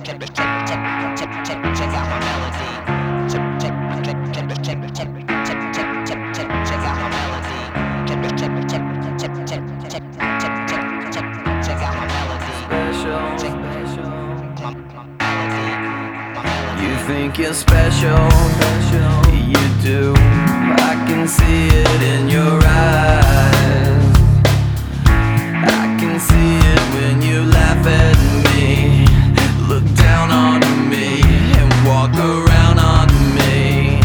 check out my melody. Check out my melody. Check out my melody. You think you're special, you do. I can see it in your eyes. I can see it when you laugh at me, look down on me, and walk around on me.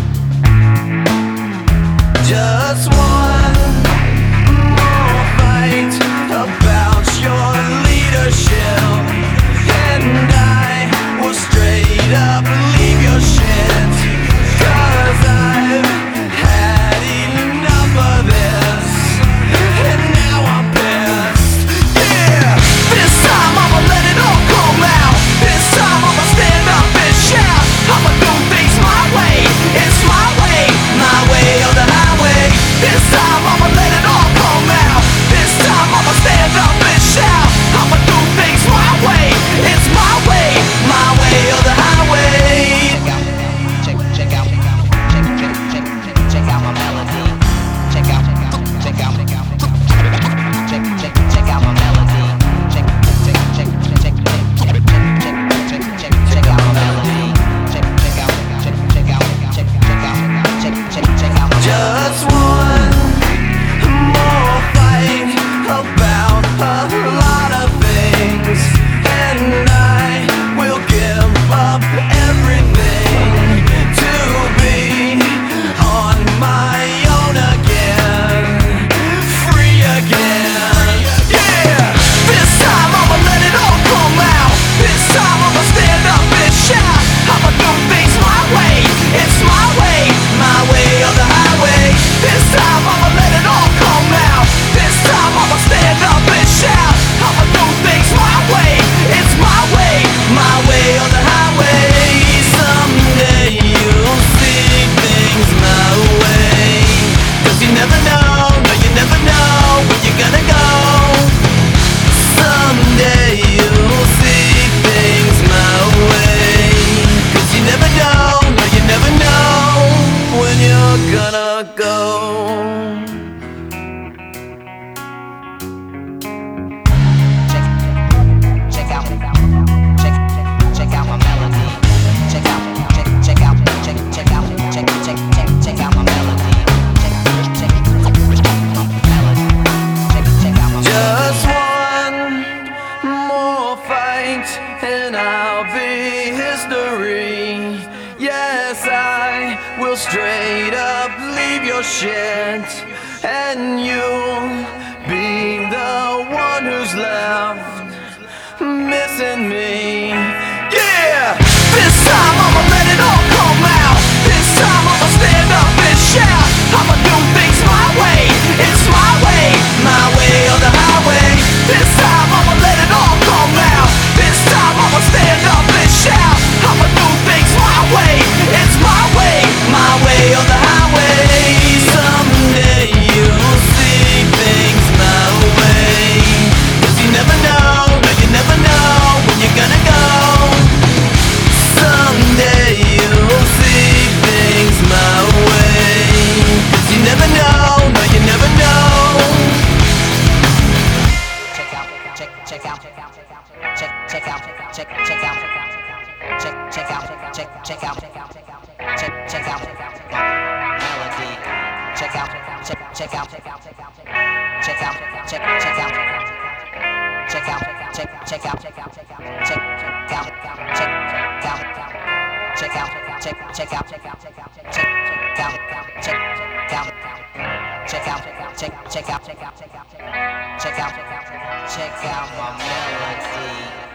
Just one more fight about your leadership, and I will straight up leave your shit. 'Cause I've had enough of this, and now I'm pissed. Yeah, this time I'ma let it all come out. This time I'ma stand up and shout. I'ma do things my way. It's my way or the highway. This time I'ma let it all come out. This time I'ma stand up and shout. I'ma do things my way. It's my way or the highway. Check out my melody. Check out my melody. Check out my melody. Just one more fight about a lot of things, and I will give up everything to be on my own again, free again. Yeah, this time I'ma let it all come out. This time I'ma stand up and shout. I'ma do things my way. It's my way or the highway. This time I'ma let it all come out. This time I'ma stand up and shout. I'ma do things my way. It's my way or the highway. Someday you'll see things my way. 'Cause you never know, no you never know where you're gonna go. Someday you'll see things my way. 'Cause you never know, no you never know when you're gonna go. Check out my melody. Check out my melody. Just one more fight and I'll be history. Yes, I will straight up leave your shit, and you'll be the one who's left missing me. Yeah, this time I'ma let it all come out. This time I'ma stand up and shout. I'ma do things my way. It's my way or the highway. This time I'ma let it all come out. This time I'ma stand up and shout. I'ma do things my way. It's my way or the highway. Someday you'll see things my way. 'Cause you never know, no you never know when you're gonna go. Someday you'll see things my way. 'Cause you never know, no you never know. Check out melody. Check out my melody.